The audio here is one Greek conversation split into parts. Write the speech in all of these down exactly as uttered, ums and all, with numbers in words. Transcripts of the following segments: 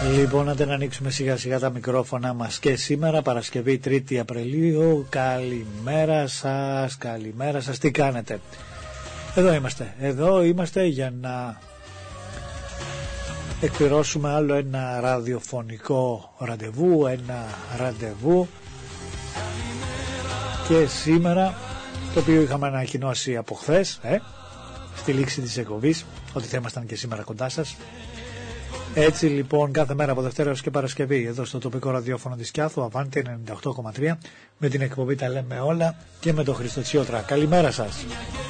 Λοιπόν, να δεν ανοίξουμε σιγά σιγά τα μικρόφωνα μας και σήμερα Παρασκευή τρίτη Απριλίου. Καλημέρα σας, καλημέρα σας, τι κάνετε? Εδώ είμαστε, εδώ είμαστε για να εκπληρώσουμε άλλο ένα ραδιοφωνικό ραντεβού, ένα ραντεβού και σήμερα, το οποίο είχαμε ανακοινώσει από χθες, ε, στη λήξη της εκπομπής, ότι θα ήμασταν και σήμερα κοντά σας. Έτσι λοιπόν κάθε μέρα από Δευτέρα έως και Παρασκευή εδώ στο τοπικό ραδιόφωνο της Κιάθου, Αβάντη ενενήντα οκτώ κόμμα τρία, με την εκπομπή Τα Λέμε Όλα και με τον Χριστό Τσιότρα. Καλημέρα σας.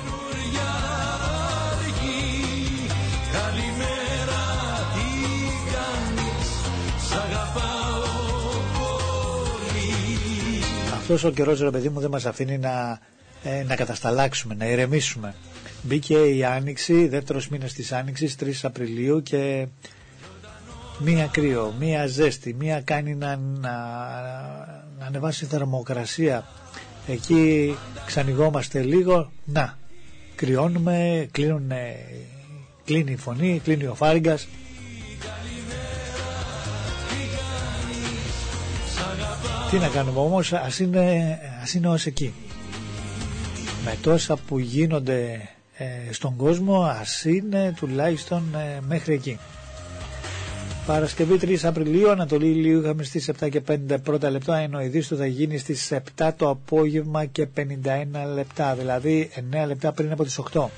Αυτός ο καιρός, ρε παιδί μου, δεν μας αφήνει να, ε, να κατασταλάξουμε, να ηρεμήσουμε. Μπήκε η Άνοιξη, δεύτερος μήνας της Άνοιξης, τρεις Απριλίου, και μία κρύο, μία ζέστη, μία κάνει να, να, να ανεβάσει η θερμοκρασία. Εκεί ξανοιγόμαστε λίγο, να, κρυώνουμε, κλείνουν, κλείνει η φωνή, κλείνει ο φάριγκας. Τι να κάνουμε όμως, ας είναι, ας είναι ως εκεί. Με τόσα που γίνονται ε, στον κόσμο, ας είναι τουλάχιστον ε, μέχρι εκεί. Παρασκευή τρεις Απριλίου, Ανατολή ηλίου είχαμε στις επτά και πέντε πρώτα λεπτά, ενώ η Δύση του θα γίνει στις επτά το απόγευμα και πενήντα ένα λεπτά, δηλαδή εννέα λεπτά πριν από τις οκτώ.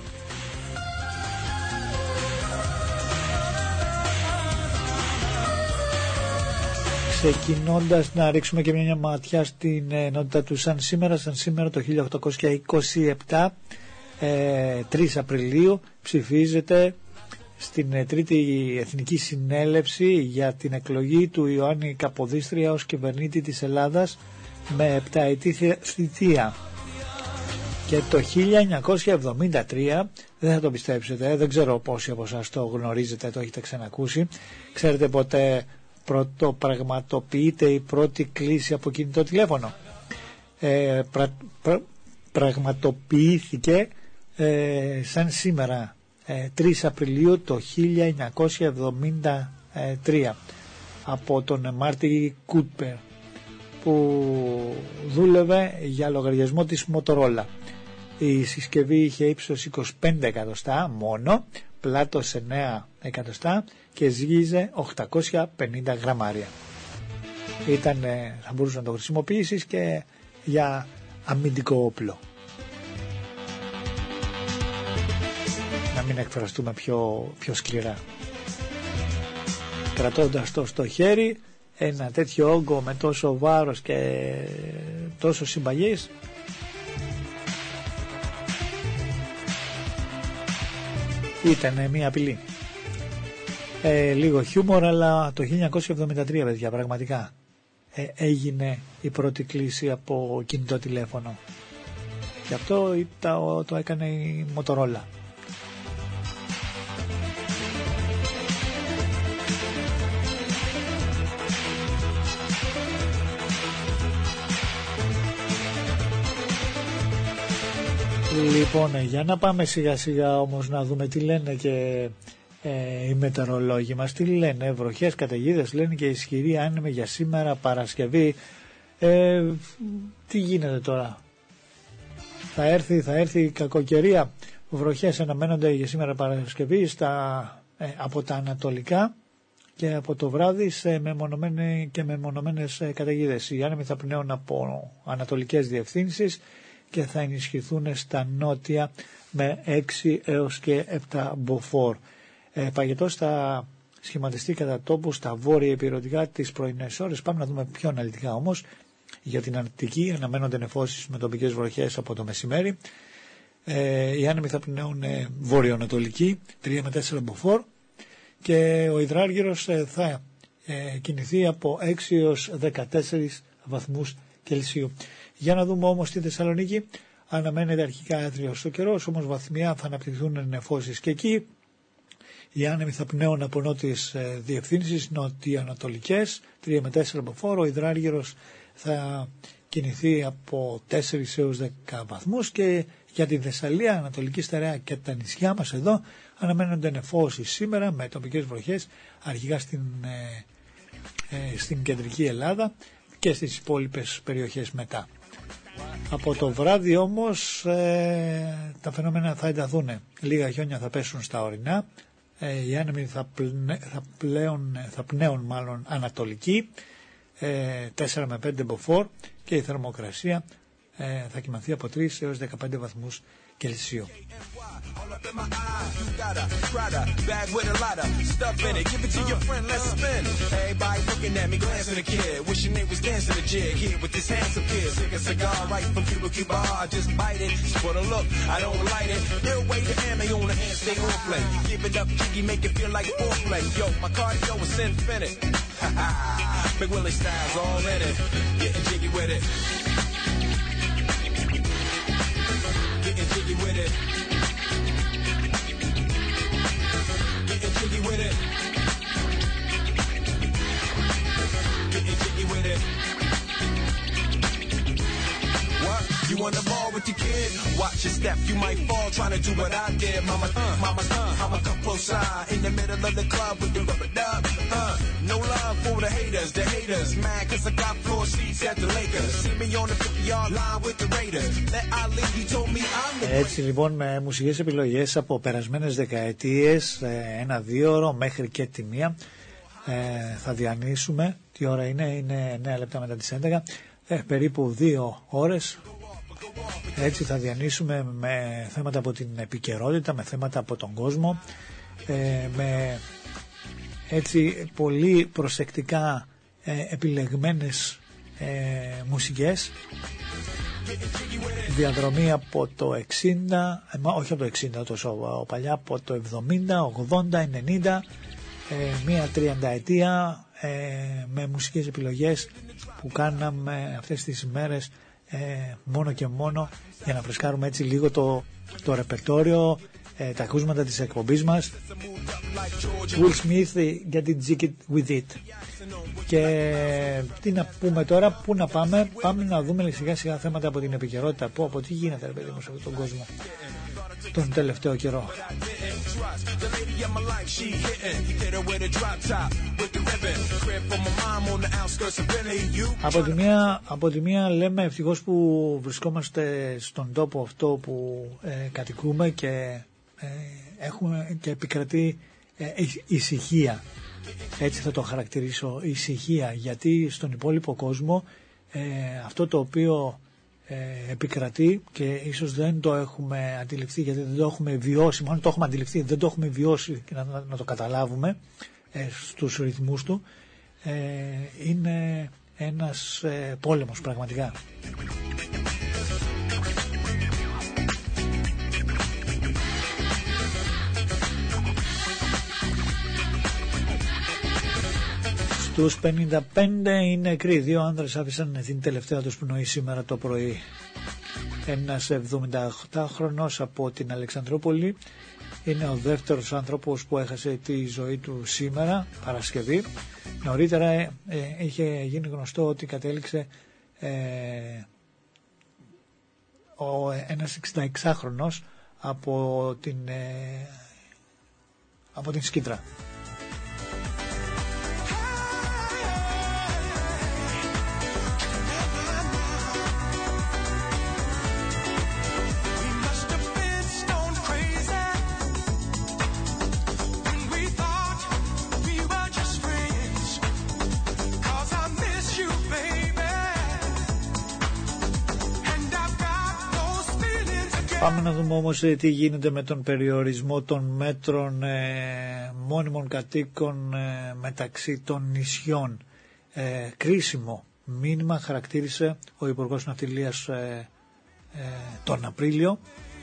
Ξεκινώντας, να ρίξουμε και μια ματιά στην ενότητα του σαν σήμερα. Σαν σήμερα το χίλια οκτακόσια είκοσι επτά, ε, τρεις Απριλίου, ψηφίζεται στην τρίτη Εθνική Συνέλευση για την εκλογή του Ιωάννη Καποδίστρια ως κυβερνήτη της Ελλάδας με επταετή θητεία. Και το χίλια εννιακόσια εβδομήντα τρία, δεν θα το πιστέψετε, δεν ξέρω πόσοι από εσάς το γνωρίζετε, το έχετε ξανακούσει, ξέρετε πότε πρωτοπραγματοποιείται η πρώτη κλήση από κινητό τηλέφωνο? Ε, πρα, πρα, πραγματοποιήθηκε ε, σαν σήμερα, ε, τρεις Απριλίου το χίλια εννιακόσια εβδομήντα τρία, από τον Μάρτι Κούπερ, που δούλευε για λογαριασμό της Μοτορόλα. Η συσκευή είχε ύψος είκοσι πέντε εκατοστά μόνο, πλάτος εννέα εκατοστά και ζύγιζε οκτακόσια πενήντα γραμμάρια. Ήταν, θα μπορούσε να το χρησιμοποιήσεις και για αμυντικό όπλο. Να μην εκφραστούμε πιο, πιο σκληρά. Κρατώντας το στο χέρι, ένα τέτοιο όγκο με τόσο βάρος και τόσο συμπαγής, ήταν μια απειλή. Ε, λίγο χιούμορ, αλλά το χίλια εννιακόσια εβδομήντα τρία, παιδιά, πραγματικά ε, έγινε η πρώτη κλήση από κινητό τηλέφωνο. Και αυτό το, το έκανε η Μοτορόλα. Λοιπόν, για να πάμε σιγά σιγά όμως να δούμε τι λένε και ε, οι μετεωρολόγοι μας. Τι λένε? Βροχές, καταιγίδες, λένε, και ισχυρή άνεμη για σήμερα Παρασκευή. Ε, τι γίνεται τώρα? Θα έρθει, θα έρθει η κακοκαιρία. Βροχές αναμένονται για σήμερα Παρασκευή στα, ε, από τα ανατολικά και από το βράδυ σε μεμονωμένες και μεμονωμένες ε, καταιγίδες. Οι άνεμοι θα πνέουν από ανατολικές διευθύνσεις και θα ενισχυθούν στα νότια με έξι έως και επτά μποφόρ. Ε, παγετός θα σχηματιστεί κατά τόπου στα βόρεια υπηρετικά τις πρωινές ώρες. Πάμε να δούμε πιο αναλυτικά όμως. Για την Αρκτική αναμένονται νεφώσεις με τοπικές βροχές από το μεσημέρι. Ε, οι άνεμοι θα πνέουν ε, βόρειο-ανατολική, τρία με τέσσερα μποφόρ, και ο υδράργυρος ε, θα ε, κινηθεί από έξι έως δεκατέσσερις βαθμούς Κελσίου. Για να δούμε όμως στη Θεσσαλονίκη. Αναμένεται αρχικά άθριος ο καιρός, όμως βαθμιά θα αναπτυχθούν νεφώσεις και εκεί. Οι άνεμοι θα πνέουν από νότιες ε, διευθύνσεις, νοτιοανατολικές, τρία με τέσσερα μποφόρ. Ο υδράργυρος θα κινηθεί από τέσσερα έως δέκα βαθμούς και Για τη Θεσσαλία, Ανατολική Στερεά και τα νησιά μας εδώ αναμένονται νεφώσεις σήμερα με τοπικές βροχές αρχικά στην, ε, ε, στην κεντρική Ελλάδα και στις υπόλοιπες περιοχές μετά. Από το βράδυ όμως ε, τα φαινόμενα θα ενταθούν. Λίγα χιόνια θα πέσουν στα ορεινά, ε, οι άνεμοι θα, πλνε, θα, πλέον, θα πνέουν μάλλον ανατολική, ε, τέσσερα με πέντε μποφόρ και η θερμοκρασία ε, θα κοιμανθεί από τρεις έως δεκαπέντε βαθμούς Κελσίου. Getting jiggy with it. Getting jiggy with it. Getting jiggy with it. What? You on the ball with your kid? Watch your step, you might fall trying to do what I did. Mama, uh, mama, uh, I'ma come close side in the middle of the club with the rubber dub. Uh, no love for the haters, the haters mad cause I got floor seats at the Lakers. See me on the fifty-yard line with the Raiders. Let Ali, he told me I'm the. Έτσι λοιπόν, με μουσικές επιλογές από περασμένες δεκαετίες, ένα-δύο ώρο μέχρι και τη μία, ε, θα διανύσουμε. Τι ώρα είναι? Είναι εννέα λεπτά μετά τις έντεκα, ε, περίπου δύο ώρες. Έτσι θα διανύσουμε με θέματα από την επικαιρότητα, με θέματα από τον κόσμο, ε, με έτσι πολύ προσεκτικά ε, επιλεγμένες ε, μουσικές. Διαδρομή από το εξήντα, ε, όχι από το εξήντα τόσο παλιά, από το εβδομήντα, ογδόντα, ενενήντα, ε, μία τριανταετία ε, με μουσικές επιλογές που κάναμε αυτές τις ημέρες ε, μόνο και μόνο για να φρεσκάρουμε έτσι λίγο το, το ρεπερτόριο, ε, τα ακούσματα της εκπομπής μας. Will Smith, Get It Jiggy With It. Και τι να πούμε τώρα, πού να πάμε? Πάμε να δούμε σιγά σιγά θέματα από την επικαιρότητα. Πω, από τι γίνεται ρε παιδί μου σε αυτόν τον κόσμο τον τελευταίο καιρό. Από τη μία, από τη μία λέμε ευτυχώς που βρισκόμαστε στον τόπο αυτό που ε, κατοικούμε και ε, έχουμε και επικρατεί ε, ησυχία. Έτσι θα το χαρακτηρίσω, ησυχία, γιατί στον υπόλοιπο κόσμο ε, αυτό το οποίο ε, επικρατεί και ίσως δεν το έχουμε αντιληφθεί, γιατί δεν το έχουμε βιώσει, μόνο το έχουμε αντιληφθεί, δεν το έχουμε βιώσει και να, να το καταλάβουμε ε, στους ρυθμούς του, ε, είναι ένας ε, πόλεμος πραγματικά. Στους πενήντα πέντε είναι νεκροί. Δύο άνδρες άφησαν την τελευταία τους πνοή σήμερα το πρωί. Ένας εβδομηνταοκτάχρονος από την Αλεξανδρούπολη είναι ο δεύτερος άνθρωπος που έχασε τη ζωή του σήμερα, Παρασκευή. Νωρίτερα ε, ε, είχε γίνει γνωστό ότι κατέληξε ε, ο, ένας εξηνταεξάχρονος από την, ε, από την Σκήτρα. Πάμε να δούμε όμως τι γίνεται με τον περιορισμό των μέτρων ε, μόνιμων κατοίκων ε, μεταξύ των νησιών. Ε, κρίσιμο μήνυμα χαρακτήρισε ο Υπουργός Ναυτιλίας ε, ε, τον Απρίλιο,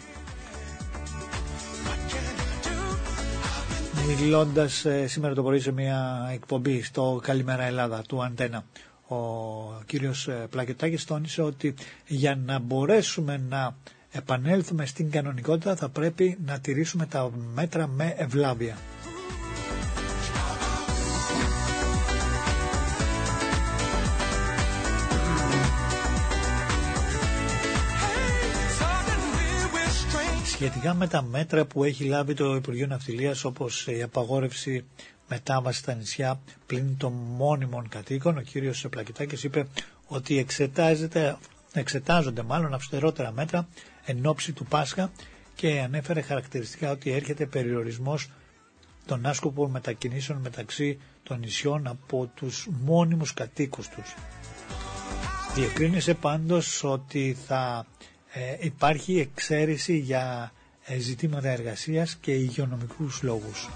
μιλώντας ε, σήμερα το πρωί σε μια εκπομπή στο Καλημέρα Ελλάδα του Αντένα. Ο κύριος Πλακετάκης τόνισε ότι για να μπορέσουμε να επανέλθουμε στην κανονικότητα θα πρέπει να τηρήσουμε τα μέτρα με ευλάβεια. Σχετικά με τα μέτρα που έχει λάβει το Υπουργείο Ναυτιλίας, όπως η απαγόρευση μετάβαση στα νησιά πλην των μόνιμων κατοίκων, ο κύριος Πλακητάκης είπε ότι εξετάζεται, εξετάζονται μάλλον αυστηρότερα μέτρα εν ώψη του Πάσχα και ανέφερε χαρακτηριστικά ότι έρχεται περιορισμός των άσκοπων μετακινήσεων μεταξύ των νησιών από τους μόνιμους κατοίκους τους. Διευκρίνησε πάντως ότι θα ε, υπάρχει εξαίρεση για ε, ζητήματα εργασίας και υγειονομικούς λόγους.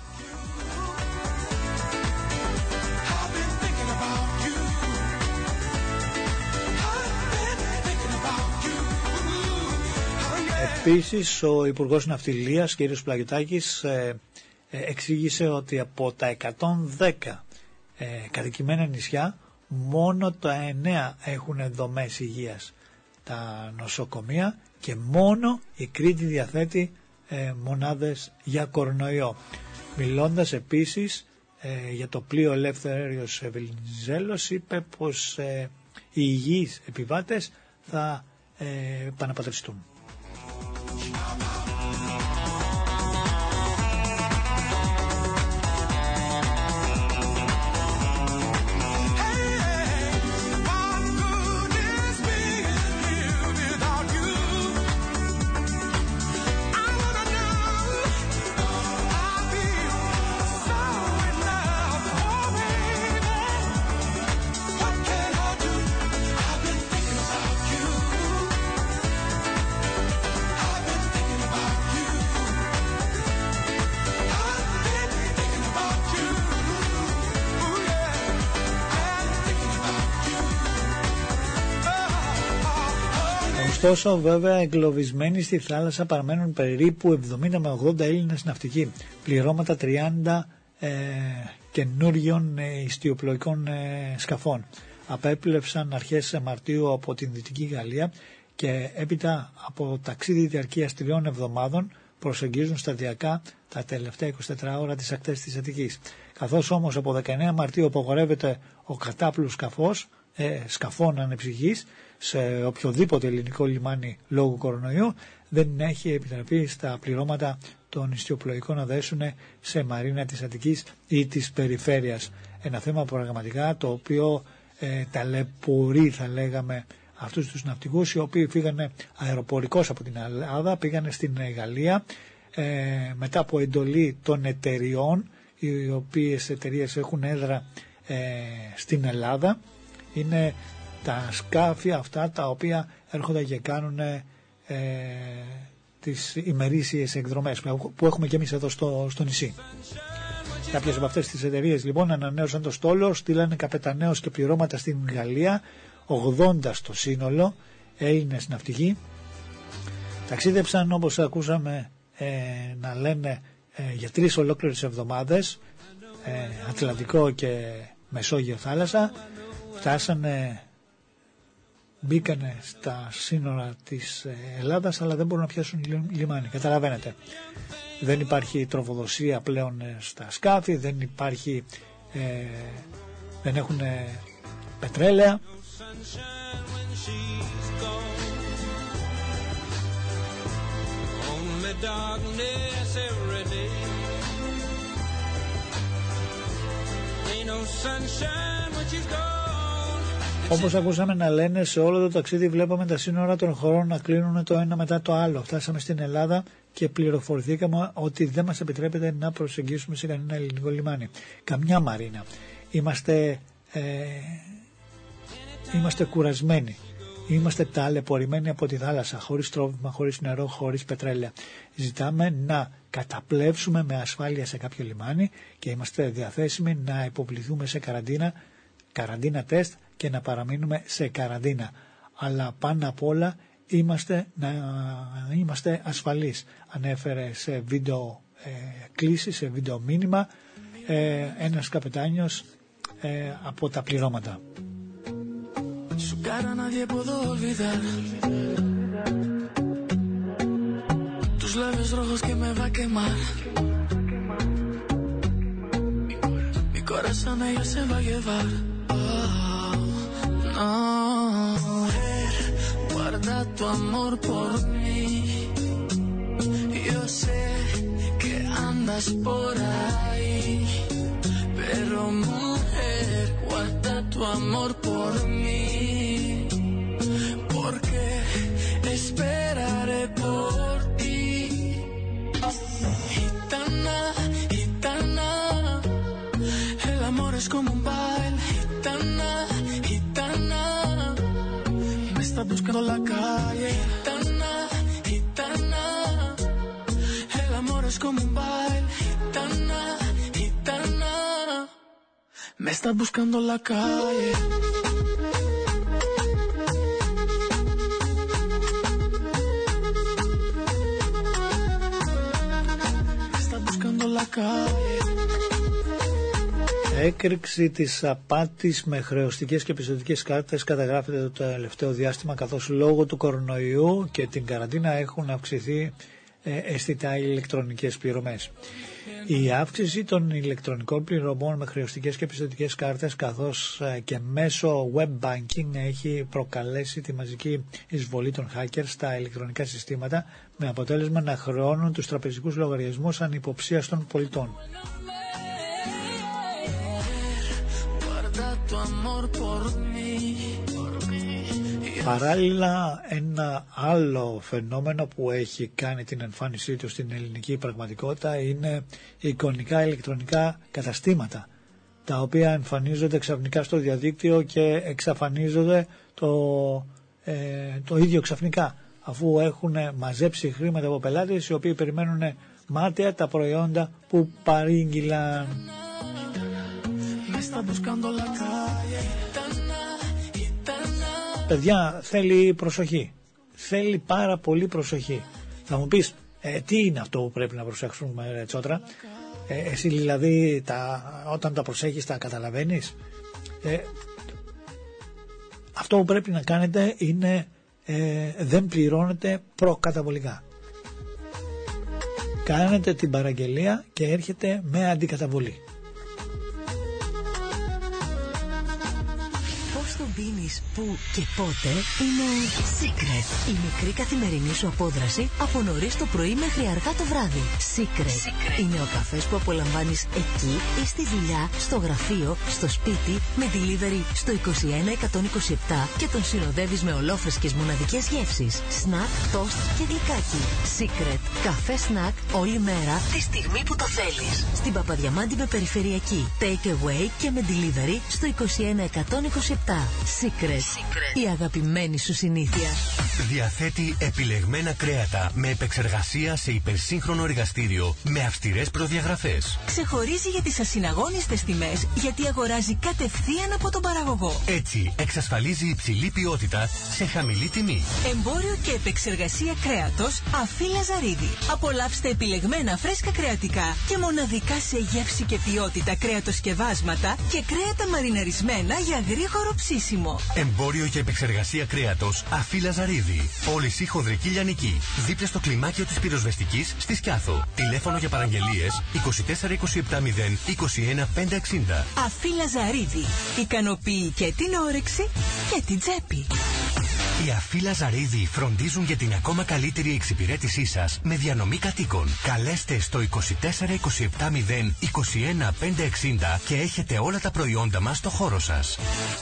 Επίσης, ο Υπουργός Ναυτιλίας, κ. Πλαγιωτάκης, ε, ε, εξήγησε ότι από τα εκατόν δέκα ε, κατοικημένα νησιά, μόνο τα εννέα έχουν δομές υγείας τα νοσοκομεία και μόνο η Κρήτη διαθέτει ε, μονάδες για κορονοϊό. Μιλώντας επίσης ε, για το πλοίο Ελεύθερος Βενιζέλος, είπε πως ε, οι υγιείς επιβάτες θα ε, επαναπατριστούν. Ωστόσο, βέβαια, εγκλωβισμένοι στη θάλασσα παραμένουν περίπου εβδομήντα με ογδόντα Έλληνες ναυτικοί. Πληρώματα τριάντα ε, καινούριων ε, ιστιοπλοϊκών ε, σκαφών απέπλευσαν αρχές Μαρτίου από την Δυτική Γαλλία και έπειτα από ταξίδι διαρκείας τριών εβδομάδων προσεγγίζουν σταδιακά τα τελευταία είκοσι τέσσερις ώρα τις ακτές της Αττικής. Καθώς όμως από δεκαεννέα Μαρτίου απαγορεύεται ο κατάπλους σκαφός, ε, σκαφών ανεψυχής σε οποιοδήποτε ελληνικό λιμάνι λόγω κορονοϊού, δεν έχει επιτραπεί στα πληρώματα των ιστιοπλοϊκών να δέσουν σε μαρίνα της Αττικής ή της περιφέρειας. Ένα θέμα πραγματικά το οποίο ε, ταλαιπωρεί, θα λέγαμε, αυτούς τους ναυτικούς οι οποίοι φύγανε αεροπορικώς από την Ελλάδα, πήγανε στην Γαλλία ε, μετά από εντολή των εταιριών, οι οποίες εταιρείες έχουν έδρα ε, στην Ελλάδα. Είναι τα σκάφη αυτά τα οποία έρχονται και κάνουν ε, τις ημερήσιες εκδρομές που έχουμε και εμείς εδώ στο, στο νησί. Κάποιες από αυτές τις εταιρείες λοιπόν ανανέωσαν το στόλο, στείλανε καπεταναίους και πληρώματα στην Γαλλία, ογδόντα στο σύνολο Έλληνες ναυτικοί. Ταξίδεψαν, όπως ακούσαμε ε, να λένε, ε, για τρεις ολόκληρες εβδομάδες, ε, Ατλαντικό και Μεσόγειο θάλασσα. Φτάσανε, μπήκανε στα σύνορα της Ελλάδας, αλλά δεν μπορούν να πιάσουν λιμάνι. Καταλαβαίνετε, δεν υπάρχει τροφοδοσία πλέον στα σκάφη, δεν υπάρχει, ε, δεν έχουν πετρέλαια. Όπως ακούσαμε να λένε, σε όλο το ταξίδι βλέπαμε τα σύνορα των χωρών να κλείνουν το ένα μετά το άλλο. Φτάσαμε στην Ελλάδα και πληροφορηθήκαμε ότι δεν μας επιτρέπεται να προσεγγίσουμε σε κανένα ελληνικό λιμάνι, καμιά μαρίνα. Είμαστε, ε, είμαστε κουρασμένοι, είμαστε ταλαιπωρημένοι από τη θάλασσα, χωρίς τρόφιμα, χωρίς νερό, χωρίς πετρέλαια. Ζητάμε να καταπλέψουμε με ασφάλεια σε κάποιο λιμάνι και είμαστε διαθέσιμοι να υποβληθούμε σε καραντίνα, καραντίνα τεστ και να παραμείνουμε σε καραντίνα. Αλλά πάνω απ' όλα είμαστε, να είμαστε ασφαλείς. Ανέφερε σε βίντεο ε, κλήση, σε βίντεο μήνυμα ε, ένας καπετάνιος ε, από τα πληρώματα. Su cara nadie puedo olvidar. Tus labios rojos que me va a quemar. Mi corazón ella se va a llevar. Oh, no. Mujer, guarda tu amor por mí. Y Yo sé que andas por ahí, pero mujer, guarda tu amor por mí, porque esperaré por ti. Gitana, gitana, el amor es como un baile. Gitana, gitana, me está buscando la calle. Gitana, gitana, el amor es como un baile. Gitana, gitana, me está buscando la calle. Me está buscando la calle. Έκρηξη της απάτης με χρεωστικές και πιστωτικές κάρτες καταγράφεται το τελευταίο διάστημα, καθώς λόγω του κορονοϊού και την καραντίνα έχουν αυξηθεί ε, αισθητά οι ηλεκτρονικές πληρωμές. Η αύξηση των ηλεκτρονικών πληρωμών με χρεωστικές και πιστωτικές κάρτες, καθώς ε, και μέσω web banking, έχει προκαλέσει τη μαζική εισβολή των hackers στα ηλεκτρονικά συστήματα, με αποτέλεσμα να χρεώνουν τους τραπεζικούς λογαριασμούς ανυποψίας των πολιτών. Παράλληλα, ένα άλλο φαινόμενο που έχει κάνει την εμφάνισή του στην ελληνική πραγματικότητα είναι εικονικά ηλεκτρονικά καταστήματα, τα οποία εμφανίζονται ξαφνικά στο διαδίκτυο και εξαφανίζονται το, ε, το ίδιο ξαφνικά, αφού έχουν μαζέψει χρήματα από πελάτες οι οποίοι περιμένουν μάταια τα προϊόντα που παρήγγειλαν. Παιδιά, θέλει προσοχή. Θέλει πάρα πολύ προσοχή. Θα μου πεις, ε, τι είναι αυτό που πρέπει να προσέξουμε, Τσότρα? Ε, εσύ δηλαδή τα, όταν τα προσέχεις τα καταλαβαίνεις? Ε, αυτό που πρέπει να κάνετε είναι ε, δεν πληρώνετε προκαταβολικά. Κάνετε την παραγγελία και έρχεται με αντικαταβολή. Πίνεις πού και πότε είναι Secret. Η μικρή καθημερινή σου απόδραση από νωρίς το πρωί μέχρι αργά το βράδυ. Secret. Secret. Είναι ο καφές που απολαμβάνεις εκεί ή στη δουλειά, στο γραφείο, στο σπίτι, με delivery στο είκοσι ένα εκατόν είκοσι επτά και τον συνοδεύεις με ολόφρεσκες μοναδικές γεύσεις. Σνακ, τόστ και γλυκάκι. Secret. Καφέ σνακ όλη μέρα τη στιγμή που το θέλεις. Στην Παπαδιαμάντη με περιφερειακή. Take away και με delivery στο είκοσι ένα εκατόν είκοσι επτά. Secret. Secret. Η αγαπημένη σου συνήθεια. Διαθέτει επιλεγμένα κρέατα με επεξεργασία σε υπερσύγχρονο εργαστήριο με αυστηρές προδιαγραφές. Ξεχωρίζει για τις ασυναγώνιστες τιμές, γιατί αγοράζει κατευθείαν από τον παραγωγό. Έτσι εξασφαλίζει υψηλή ποιότητα σε χαμηλή τιμή. Εμπόριο και επεξεργασία κρέατος Αφή Λαζαρίδη. Απολαύστε επιλεγμένα φρέσκα κρεατικά και μοναδικά σε γεύση και ποιότητα κρέατοσκευάσματα και κρέατα μαριναρισμένα για γρήγορο ψήσιμο. Εμπόριο και επεξεργασία κρέατος Αφή Λαζαρίδη. Όλυση Χονδρική Λιανική. Δίπλα στο κλιμάκιο της πυροσβεστικής στη Σκιάθο. Τηλέφωνο για παραγγελίες είκοσι τέσσερα είκοσι επτά μηδέν είκοσι ένα πεντακόσια εξήντα. Αφή Λαζαρίδη. Ικανοποιεί και την όρεξη και την τσέπη. Οι Αφή Λαζαρίδη φροντίζουν για την ακόμα καλύτερη εξυπηρέτησή σας με διανομή κατοίκων. Καλέστε στο είκοσι τέσσερα είκοσι επτά μηδέν είκοσι ένα πεντακόσια εξήντα και έχετε όλα τα προϊόντα μας στο χώρο σας.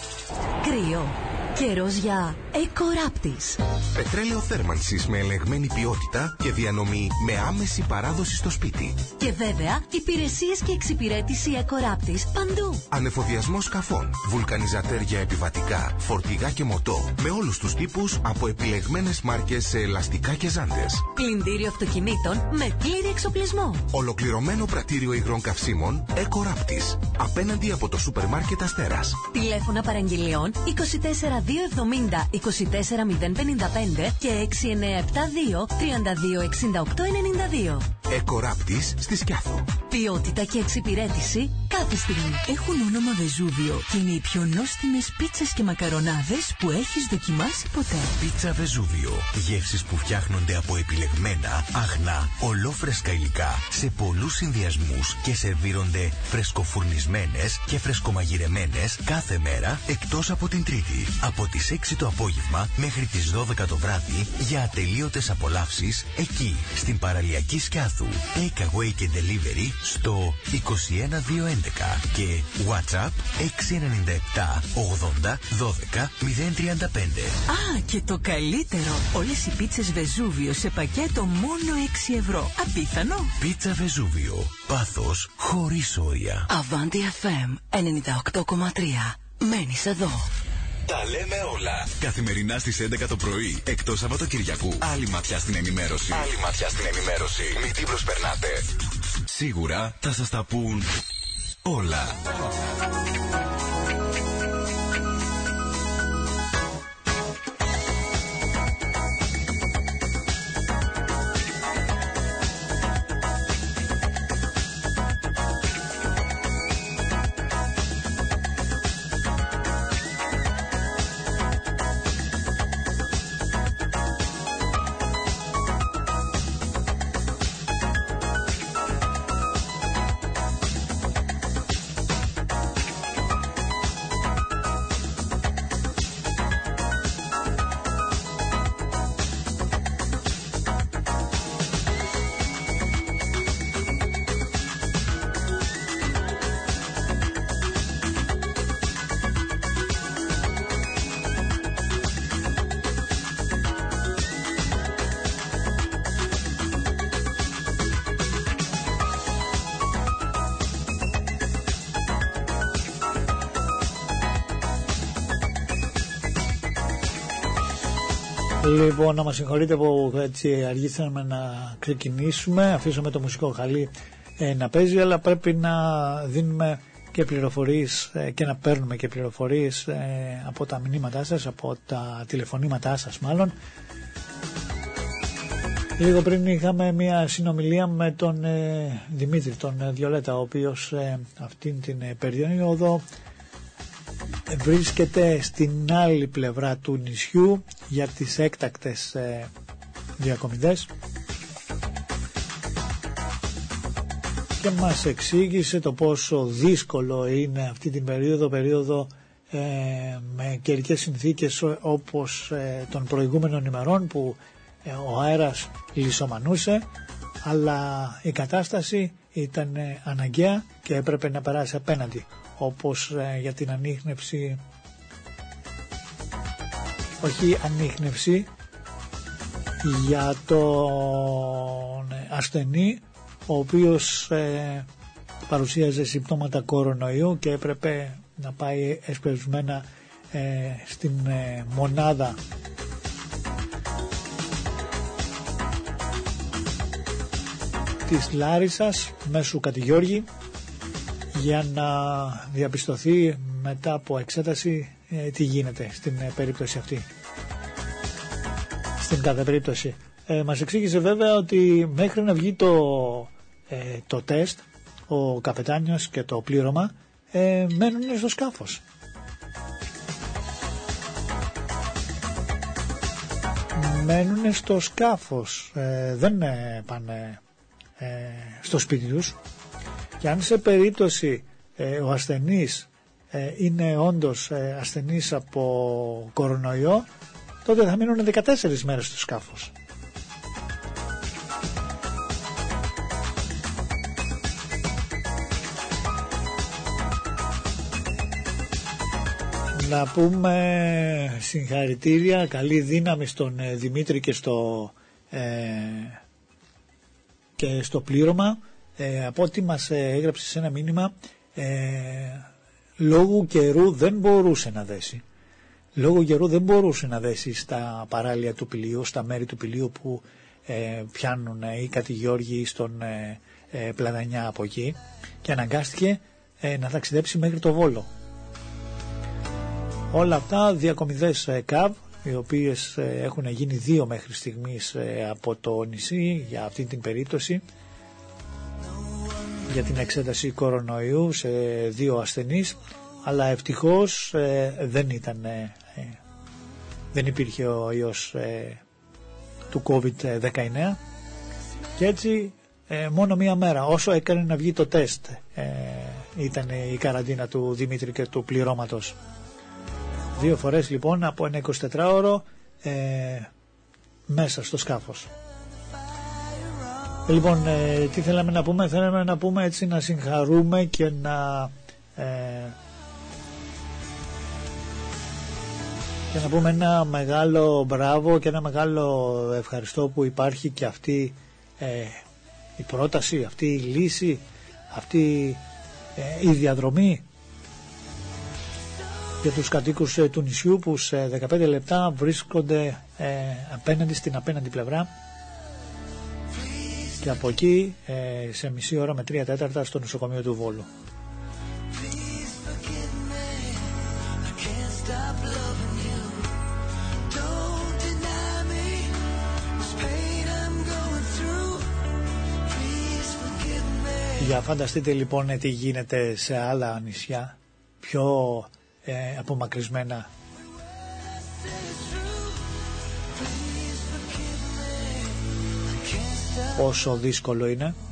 Κρύο. Καιρός για Εκοράπτης. Πετρέλαιο θέρμανσης με ελεγμένη ποιότητα και διανομή με άμεση παράδοση στο σπίτι. Και βέβαια υπηρεσίες και εξυπηρέτηση Εκοράπτης παντού. Ανεφοδιασμό σκαφών, βουλκανιζατέρ για επιβατικά, φορτηγά και μοτό, με όλους τους τύπους από επιλεγμένες μάρκες σε ελαστικά και ζάντες. Πλυντήριο αυτοκινήτων με πλήρη εξοπλισμό. Ολοκληρωμένο πρατήριο υγρών καυσίμων Εκοράπτης. Απέναντι από το σούπερ μάρκετ Αστέρας. Τηλέφωνα παραγγελιών είκοσι τέσσερα δύο εβδομήντα είκοσι τέσσερα μηδέν πενήντα πέντε και έξι εννιά επτά δύο τρία δύο έξι οκτώ εννιά δύο. Εκοράπτης στη Σκιάθο. Ποιότητα και εξυπηρέτηση κάθε στιγμή. Έχουν όνομα Βεζούβιο και είναι οι πιο νόστιμες πίτσες και μακαρονάδες που έχεις δοκιμάσει ποτέ. Πίτσα Βεζούβιο. Γεύσεις που φτιάχνονται από επιλεγμένα, αγνά, ολόφρεσκα υλικά σε πολλούς συνδυασμούς και σερβίρονται φρεσκοφουρνισμένες και φρεσκομαγειρεμένες κάθε μέρα εκτός από την Τρίτη. Από τις έξι το απόγευμα μέχρι τις δώδεκα το βράδυ για ατελείωτες απολαύσεις εκεί στην παραλιακή Σκιάθου. Take away και delivery στο είκοσι ένα διακόσια έντεκα και WhatsApp έξι εννιά επτά ογδόντα δώδεκα μηδέν τριάντα πέντε. Α, και το καλύτερο! Όλες οι πίτσες Βεζούβιο σε πακέτο μόνο έξι ευρώ. Απίθανο! Πίτσα Βεζούβιο. Πάθος χωρίς όρια. Avanti εφ εμ ενενήντα οκτώ κόμμα τρία. Μένεις εδώ. Τα λέμε όλα. Καθημερινά στις έντεκα το πρωί, εκτός Σαββατοκυριακού. Άλλη ματιά στην ενημέρωση. Άλλη ματιά στην ενημέρωση. Μην την προσπερνάτε. Σίγουρα θα σας τα πούν όλα. Λοιπόν, να μας συγχωρείτε που έτσι αργήσαμε να ξεκινήσουμε. Αφήσαμε το μουσικό χαλί ε, να παίζει, αλλά πρέπει να δίνουμε και πληροφορίες ε, και να παίρνουμε και πληροφορίες ε, από τα μηνύματά σας, από τα τηλεφωνήματά σας μάλλον. Λίγο πριν είχαμε μια συνομιλία με τον ε, Δημήτρη, τον ε, Βιολέτα, ο οποίος ε, αυτήν την ε, περίοδο βρίσκεται στην άλλη πλευρά του νησιού για τις έκτακτες ε, διακομιδές και μας εξήγησε το πόσο δύσκολο είναι αυτή την περίοδο, περίοδο ε, με καιρικές συνθήκες όπως ε, των προηγούμενων ημερών που ε, ο αέρας λυσομανούσε, αλλά η κατάσταση ήταν ε, αναγκαία και έπρεπε να περάσει απέναντι, όπως ε, για την ανίχνευση, όχι ανίχνευση, για τον ασθενή ο οποίος ε, παρουσίαζε συμπτώματα κορονοϊού και έπρεπε να πάει εσπευσμένα ε, στην ε, μονάδα της Λάρισσας μέσου Κατηγιώργη για να διαπιστωθεί μετά από εξέταση ε, τι γίνεται στην ε, περίπτωση αυτή. Στην κάθε περίπτωση. Ε, μας εξήγησε βέβαια ότι μέχρι να βγει το, ε, το τεστ, ο καπετάνιος και το πλήρωμα ε, μένουν στο σκάφος. Μένουν στο σκάφος, ε, δεν ε, πάνε ε, στο σπίτι τους. Και αν σε περίπτωση ε, ο ασθενής ε, είναι όντως ε, ασθενής από κορονοϊό, τότε θα μείνουν δεκατέσσερις μέρες στο σκάφος. Να πούμε συγχαρητήρια, καλή δύναμη στον ε, Δημήτρη και στο, ε, και στο πλήρωμα. Ε, από ό,τι μας ε, έγραψε σε ένα μήνυμα, ε, λόγω καιρού δεν μπορούσε να δέσει. Λόγω καιρού δεν μπορούσε να δέσει στα παράλια του Πηλίου, στα μέρη του Πηλίου που ε, πιάνουν ε, οι Κατηγιώργοι στον ε, ε, Πλατανιά από εκεί, και αναγκάστηκε ε, να ταξιδέψει μέχρι το Βόλο. Όλα αυτά διακομιδές ε, ΚΑΒ, οι οποίες ε, έχουν γίνει δύο μέχρι στιγμής ε, από το νησί για αυτή την περίπτωση. για την εξέταση κορονοϊού σε δύο ασθενείς, αλλά ευτυχώς ε, δεν ήταν ε, ε, δεν υπήρχε ο ιός ε, του κόβιντ δεκαεννέα και έτσι ε, μόνο μία μέρα όσο έκανε να βγει το τεστ ε, ήταν η καραντίνα του Δημήτρη και του πληρώματος. Δύο φορές λοιπόν από ένα εικοσιτετράωρο ε, μέσα στο σκάφος. Λοιπόν, ε, τι θέλαμε να πούμε? Θέλαμε να πούμε έτσι, να συγχαρούμε και να ε, και να πούμε ένα μεγάλο μπράβο και ένα μεγάλο ευχαριστώ που υπάρχει και αυτή ε, η πρόταση, αυτή η λύση, αυτή ε, η διαδρομή για τους κατοίκους ε, του νησιού που σε δεκαπέντε λεπτά βρίσκονται ε, απέναντι στην απέναντι πλευρά και από εκεί ε, σε μισή ώρα με τρία τέταρτα στο νοσοκομείο του Βόλου. Για φανταστείτε λοιπόν τι γίνεται σε άλλα νησιά πιο ε, απομακρυσμένα. Όσο δύσκολο είναι.